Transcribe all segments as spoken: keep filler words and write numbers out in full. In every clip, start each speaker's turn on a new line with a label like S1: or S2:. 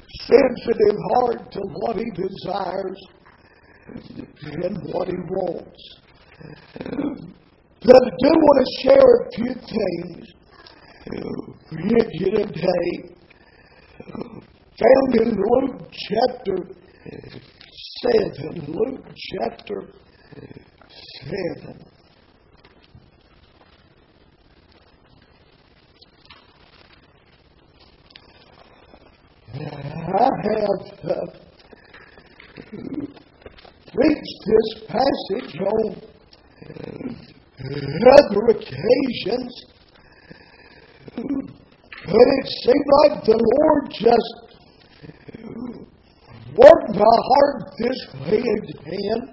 S1: sensitive heart to what he desires and what he wants. But I do want to share a few things with you today, found in Luke chapter seven. Luke chapter seven. I have uh, preached this passage on other occasions, but it seemed like the Lord just worked my heart this way again.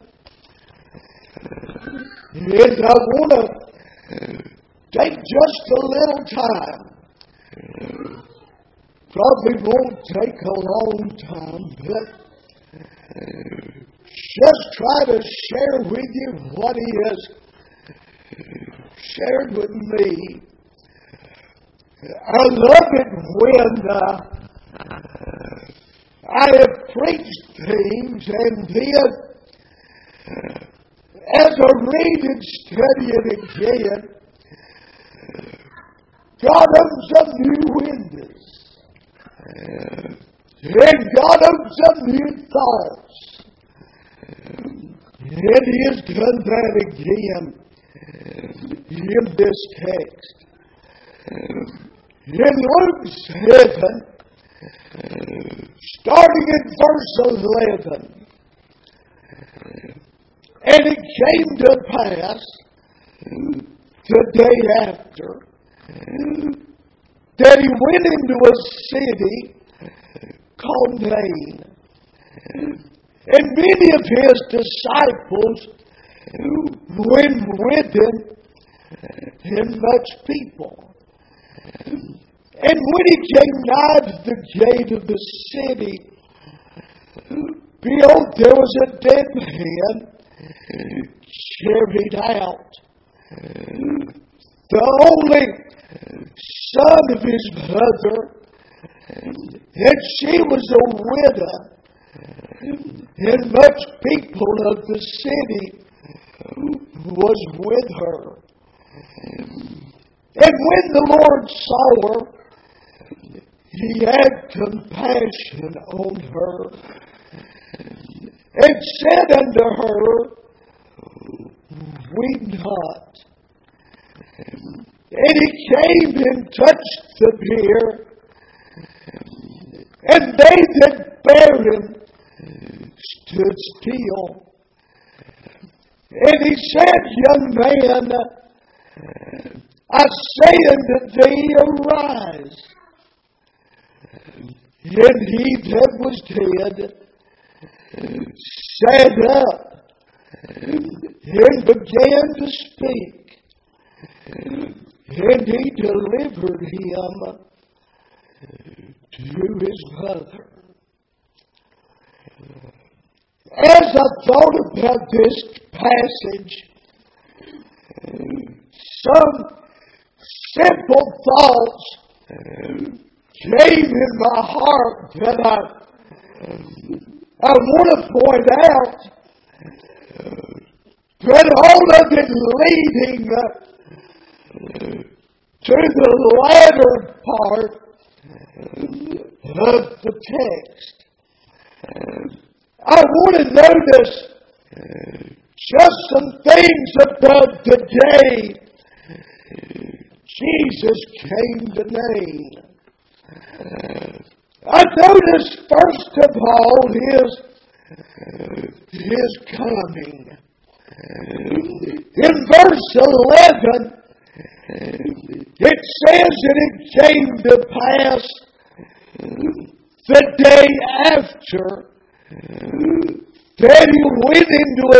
S1: And I want to take just a little time. Probably won't take a long time, but just try to share with you what He has shared with me. I love it when uh, I have preached things and then uh, as I read and study it again, God opens up new windows. And God opens up new thoughts. And He has done that again in this text. In Luke seven, starting in verse eleven, and it came to pass the day after that he went into a city called Nain, and many of his disciples went with him, and much people. And when he came nigh to the gate of the city, behold, there was a dead man carried out, the only son of his mother, and she was a widow, and much people of the city was with her. And when the Lord saw her, He had compassion on her, and said unto her, Weep not. And He came and touched the bier, and they that bare him stood still. And He said, Young man, I say unto thee, arise. And he that was dead sat up and began to speak. And He delivered him to his mother. As I thought about this passage, some simple thoughts came in my heart that I, I want to point out, but all of it leading to the latter part of the text. I want to notice just some things about the day Jesus came to Nain. I notice first of all His, his coming. In verse eleven, it says that it came to pass the day after that he went into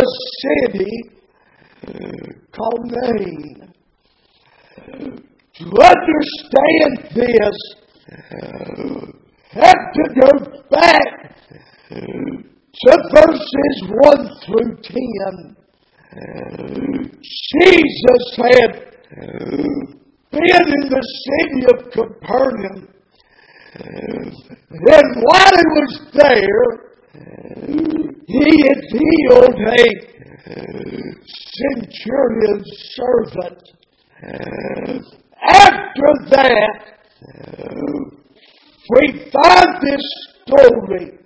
S1: a city called Nain. To understand this, have to go back to verses one through ten. Jesus had been in the city of Capernaum And while he was there, he had healed a centurion's servant. After that, we find this story.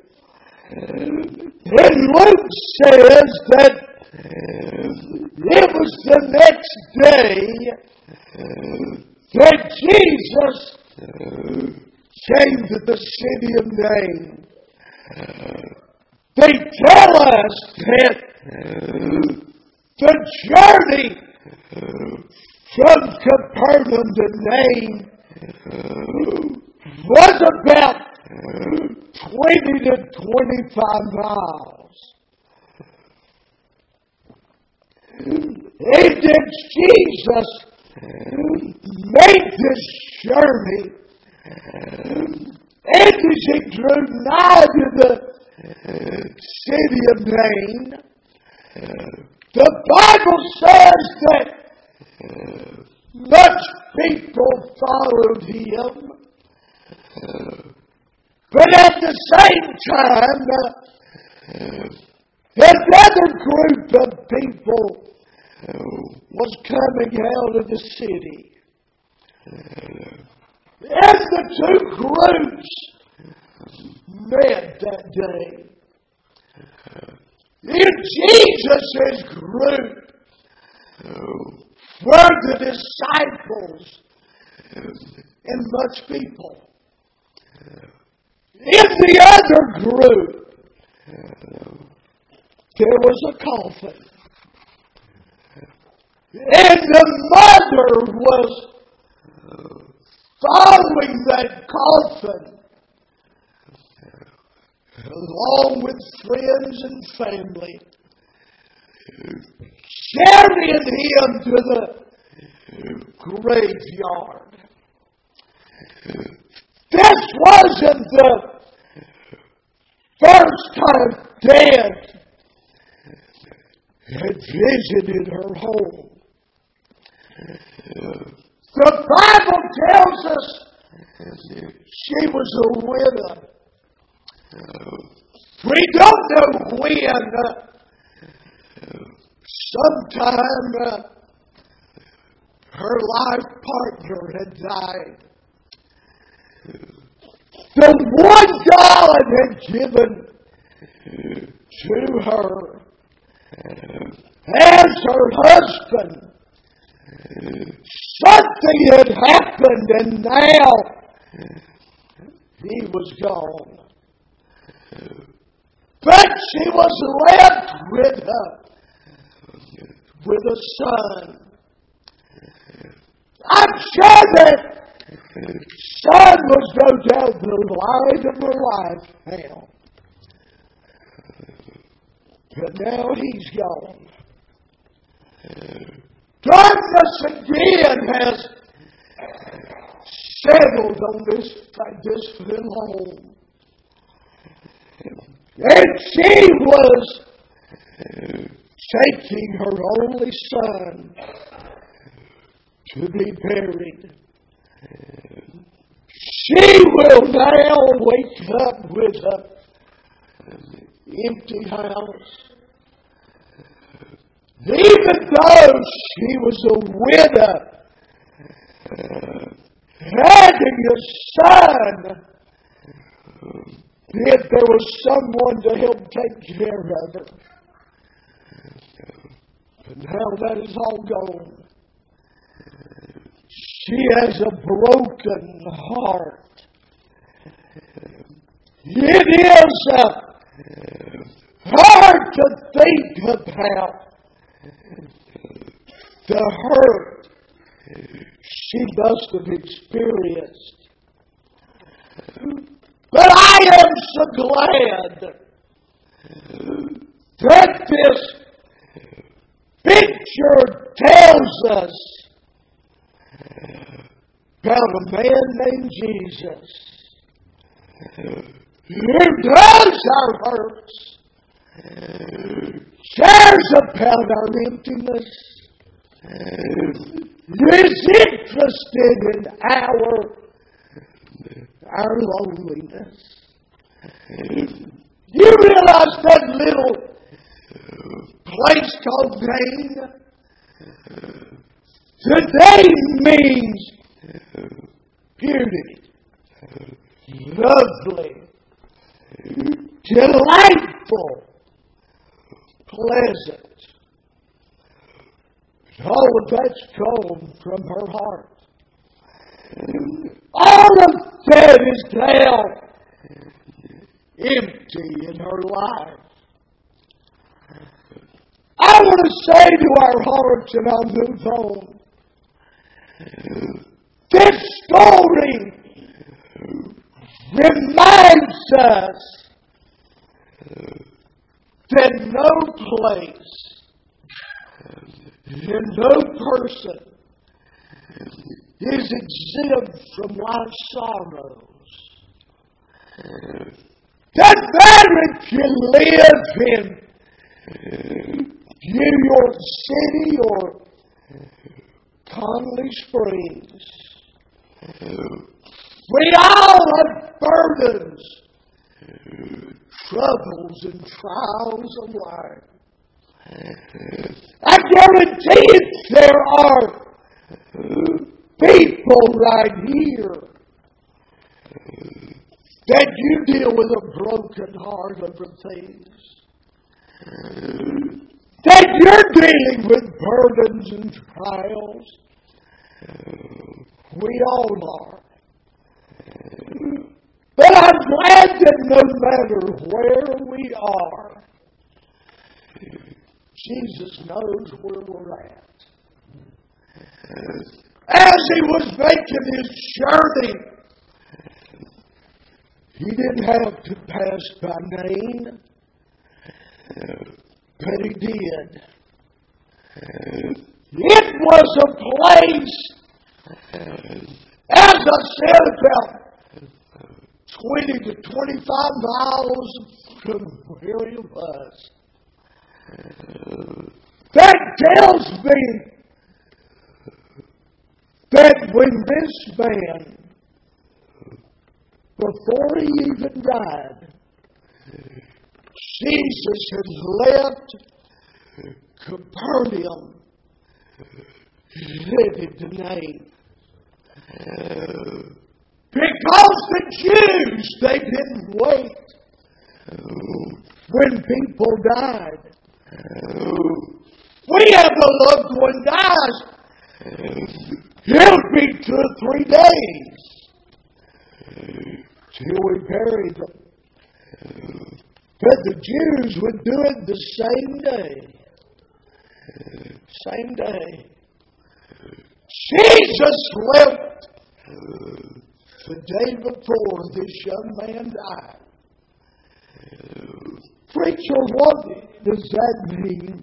S1: And Luke says that it was the next day that Jesus came to the city of Nain. They tell us that the journey from Capernaum to Nain was about twenty to twenty-five miles. And then Jesus made this journey, and as he drew nigh to the city of Nain, the Bible says that much people followed him. But at the same time, another group of people was coming out of the city. And the two groups met that day. In Jesus' group were the disciples and much people. In the other group, there was a coffin. And the mother was following that coffin along with friends and family, carrying him to the graveyard. This wasn't the first time death had visited her home. The Bible tells us she was a widow. We don't know when. Uh, sometime uh, her life partner had died. The one God had given to her as her husband, something had happened, and now he was gone. But she was left with a, with a son. I'm sure that son was no doubt the light of her life now. But now he's gone. Darkness again has settled on this, this little home. And she was taking her only son to be buried. She will now wake up with an empty house. Even though she was a widow, having a son, if there was someone to help take care of her. But now that is all gone. She has a broken heart. It is uh, hard to think about the hurt she must have experienced. But I am so glad that this picture tells us about a man named Jesus who knows our hurts, cares about our emptiness, is interested in our our loneliness. You realize that little place called Nain today means beauty, lovely, delightful, pleasant. All of that's come from her heart. All of that is now empty in her life. I want to say to our hearts, and I'll move on, this story reminds us that no place and no person is exempt from life's sorrows. Doesn't matter if you live in New York City or Conley Springs. We all have burdens, troubles, and trials of life. I guarantee you there are people right here that you deal with a broken heart over things. That you're dealing with burdens and trials. We all are. But I'm glad that no matter where we are, Jesus knows where we're at. As he was making his journey, he didn't have to pass by Nain, but he did. It was a place, as I said, about twenty to twenty-five miles from where he was. That tells me that when this man, before he even died, Jesus had left Capernaum, headed to Nain. Because the Jews, they didn't wait when people died. We have a loved one dies, it'll be two or three days till we bury them. But the Jews would do it the same day. Same day. Jesus left the day before this young man died. Preacher, what does that mean?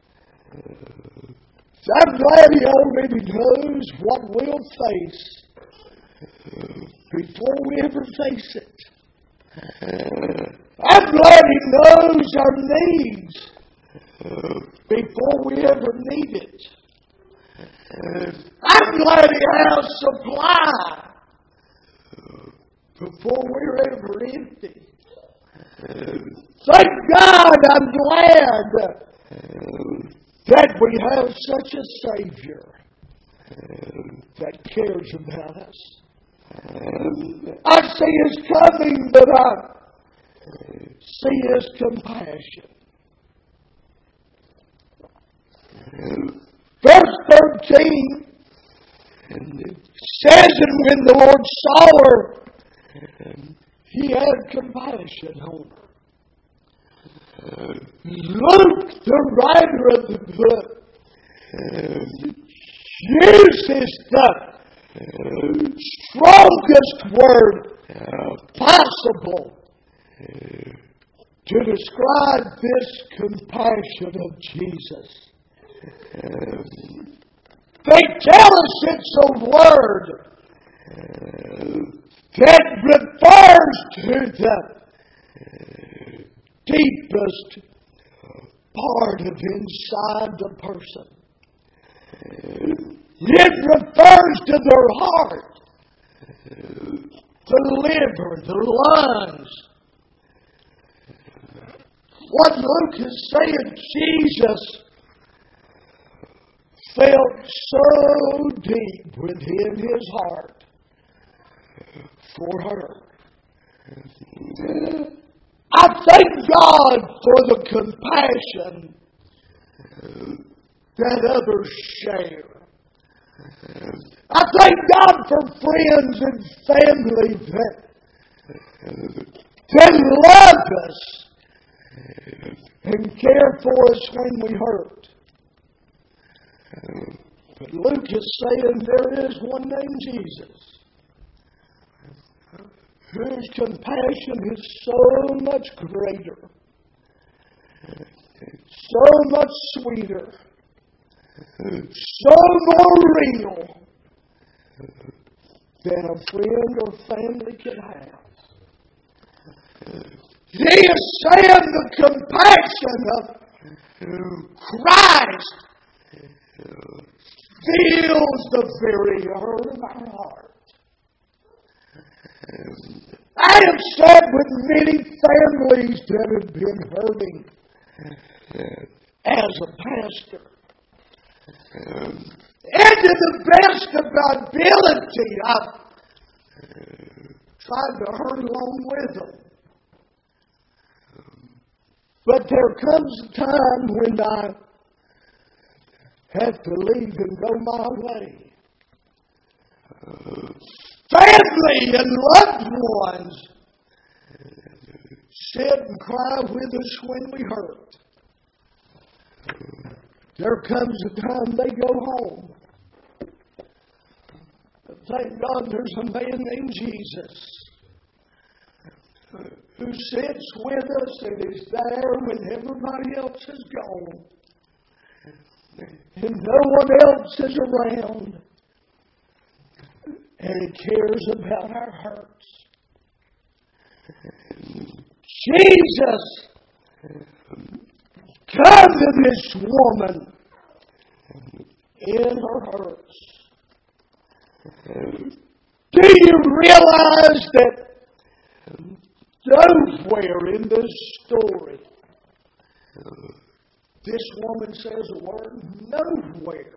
S1: I'm glad he already knows what we'll face before we ever face it. I'm glad he knows our needs before we ever need it. I'm glad he has supply before we're ever empty. Thank God I'm glad that we have such a Savior that cares about us. I see his coming, but I see his compassion. Verse thirteen says, and when the Lord saw her, he had compassion on her. Luke, the writer of the book, uses the strongest word possible to describe this compassion of Jesus. They tell us it's a word that refers to the deepest part of inside the person. It refers to their heart. the liver, the lungs. What Luke is saying, Jesus felt so deep within his heart for her. I thank God for the compassion that others share. I thank God for friends and family that, that love us and care for us when we hurt. But Luke is saying there is one named Jesus, whose compassion is so much greater, so much sweeter, so more real than a friend or family could have. He is saying the compassion of Christ feels the very heart of our heart. I have sat with many families that have been hurting as a pastor. And to the best of my ability, I've tried to hurt along with them. But there comes a time when I have to leave and go my way. Family and loved ones sit and cry with us when we hurt. There comes a time they go home. But thank God there's a man named Jesus who sits with us and is there when everybody else is gone. And no one else is around. And He cares about our hurts. Jesus, come to this woman in her hurts. Do you realize that nowhere in this story this woman says a word? Nowhere.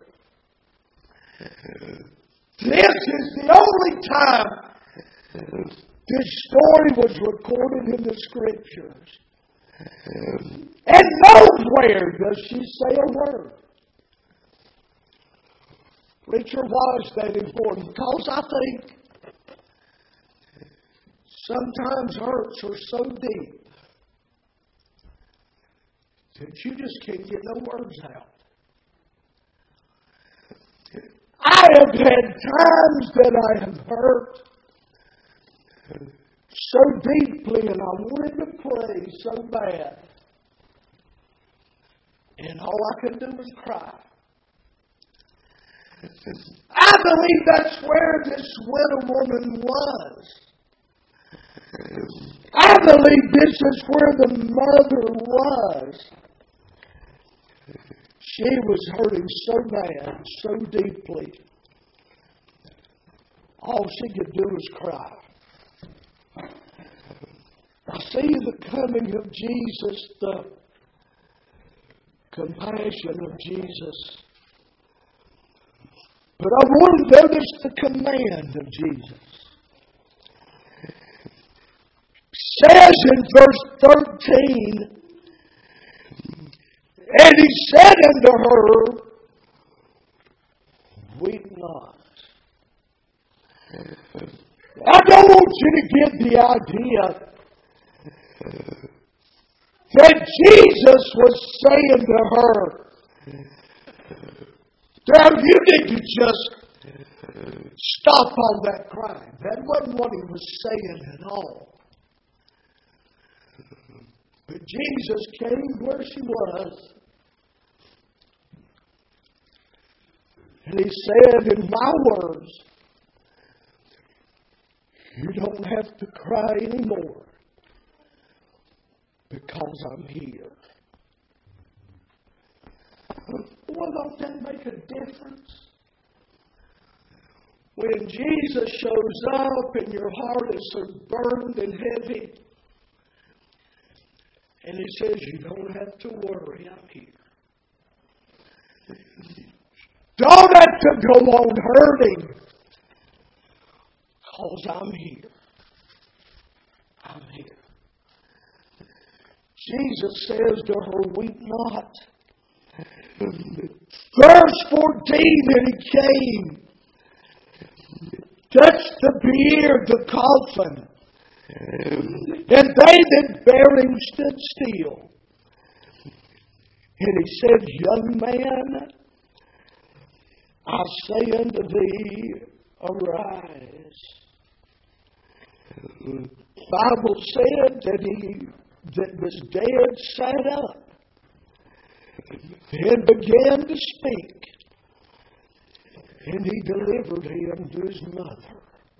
S1: This is the only time this story was recorded in the Scriptures. And nowhere does she say a word. Preacher, why is that important? Because I think sometimes hurts are so deep that you just can't get no words out. I have had times that I have hurt so deeply and I wanted to pray so bad. And all I could do was cry. I believe that's where this widow woman was. I believe this is where the mother was. She was hurting so bad, so deeply. All she could do was cry. I see the coming of Jesus, the compassion of Jesus. But I want to notice the command of Jesus. It says in verse thirteen, and He said unto her, weep not. I don't want you to get the idea that Jesus was saying to her, now you need to just stop all that crying. That wasn't what He was saying at all. But Jesus came where she was. And He said, in my words, you don't have to cry anymore because I'm here. Well, don't that make a difference? When Jesus shows up and your heart is so burdened and heavy, and He says, you don't have to worry, I'm here. Don't have to go on hurting, because I'm here. I'm here. Jesus says to her, weep not. Verse fourteen, and He came, touched the bier, the coffin, and they that bare Him stood still. And He said, young man, I say unto thee, arise. The Bible said that he that was dead sat up and began to speak. And He delivered him to his mother.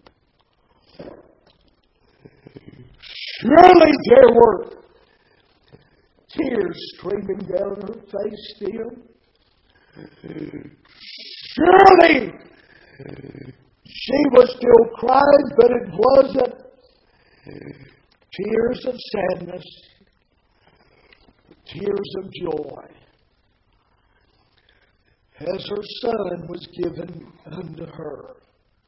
S1: Surely there were tears streaming down her face still. Surely she was still crying, but it wasn't tears of sadness, tears of joy, as her son was given unto her.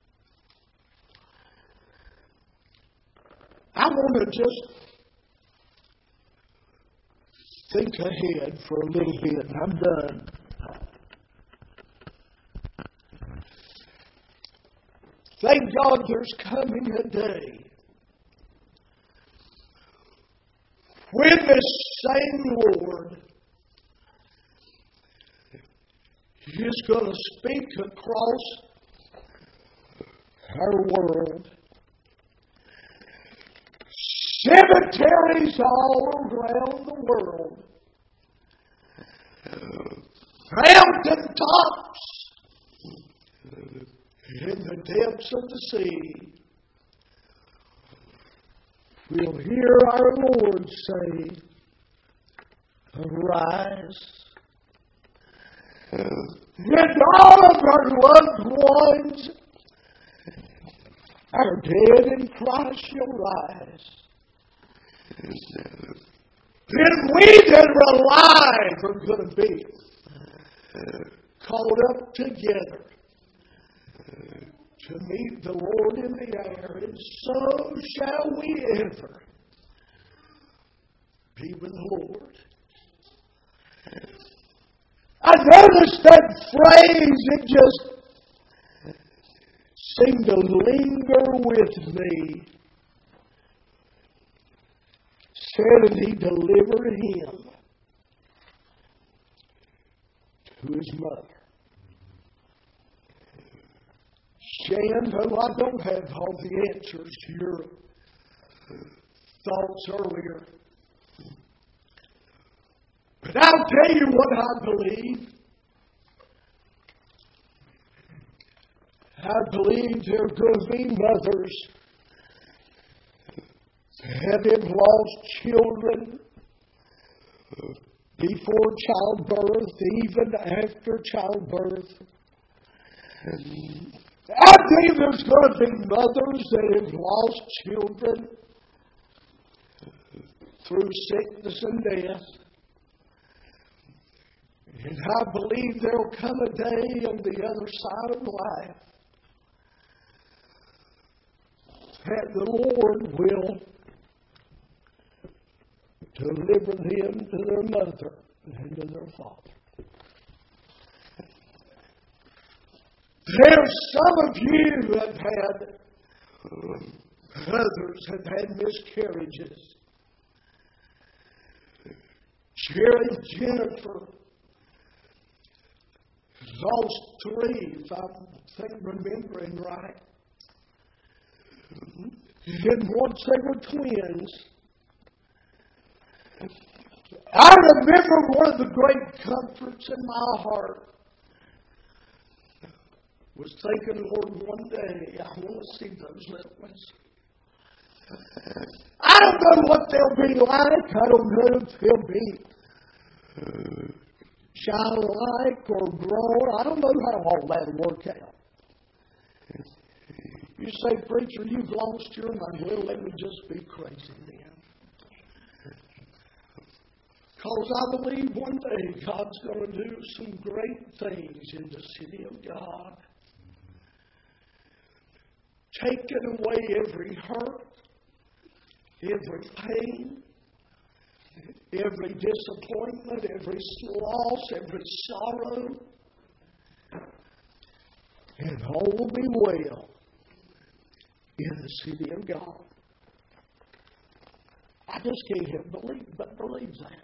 S1: I want to just think ahead for a little bit. I'm done. Thank God there's coming a day when this same Lord is going to speak across our world. Cemeteries all around the world, mountain tops, in the depths of the sea, we'll hear our Lord say, arise. And all of our loved ones are dead in Christ shall rise. Then we that are alive are going to be called up together to meet the Lord in the air, and so shall we ever be with the Lord. I noticed that phrase, it just seemed to linger with me. Said, and He delivered him to his mother. Jan, though I don't have all the answers to your thoughts earlier, but I'll tell you what I believe. I believe there are going to be mothers that have lost children before childbirth, even after childbirth. I believe there's going to be mothers that have lost children through sickness and death. And I believe there will come a day on the other side of life that the Lord will deliver them to their mother and to their father. There's some of you who have had, others have had miscarriages. Jerry Jennifer lost three, if I think remembering right. And once they were twins. I remember one of the great comforts in my heart was thinking, Lord, one day I want to see those little ones. I don't know what they'll be like. I don't know if they'll be childlike or grown. I don't know how all that'll work out. You say, preacher, you've lost your mind. Well, let me just be crazy then. Because I believe one day God's going to do some great things in the city of God. Taking away every hurt, every pain, every disappointment, every loss, every sorrow. And all will be well in the city of God. I just can't help believe, but believe that.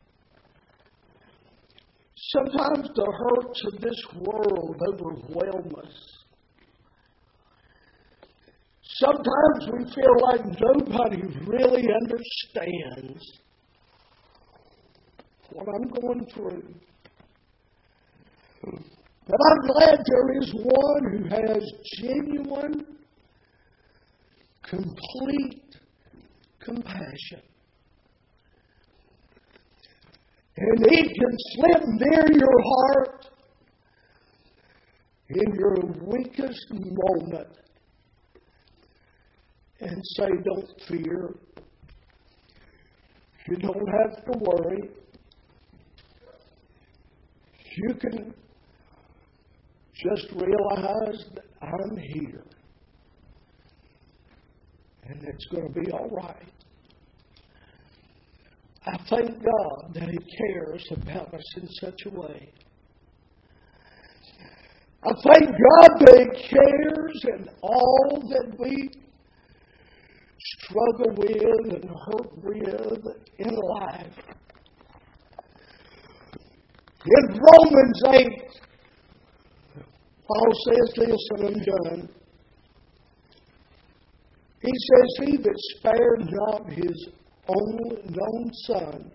S1: Sometimes the hurts of this world overwhelm us. Sometimes we feel like nobody really understands what I'm going through. But I'm glad there is one who has genuine, complete compassion. And He can slip near your heart in your weakest moment and say, don't fear. You don't have to worry. You can just realize that I'm here. And it's going to be all right. I thank God that He cares about us in such a way. I thank God that He cares in all that we struggle with and hurt with in life. In Romans eight, Paul says this, and I'm done. He says, He that spared not His only known Son,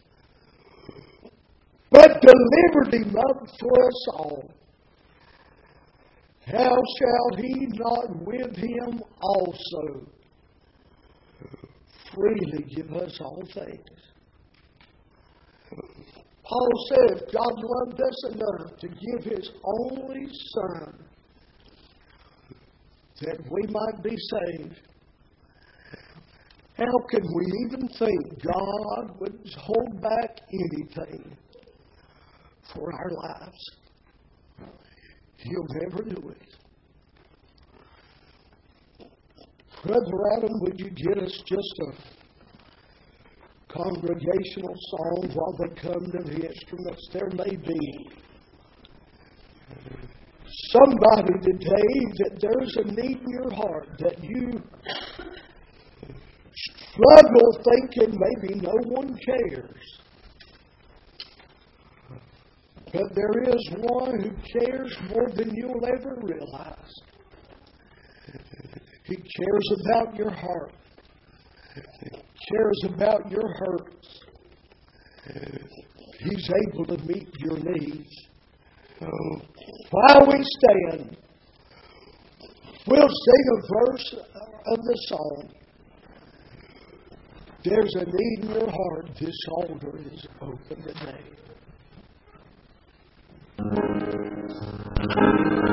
S1: but delivered Him up for us all, how shall He not with Him also freely give us all things? Paul said, God loved us enough to give His only Son that we might be saved. How can we even think God would hold back anything for our lives? He'll never do it. Brother Adam, would you get us just a congregational song while they come to the instruments? There may be somebody today that there's a need in your heart that you struggle thinking maybe no one cares. But there is one who cares more than you'll ever realize. He cares about your heart. He cares about your hurts. He's able to meet your needs. While we stand, we'll sing a verse of the song. There's a need in your heart. This altar is open today.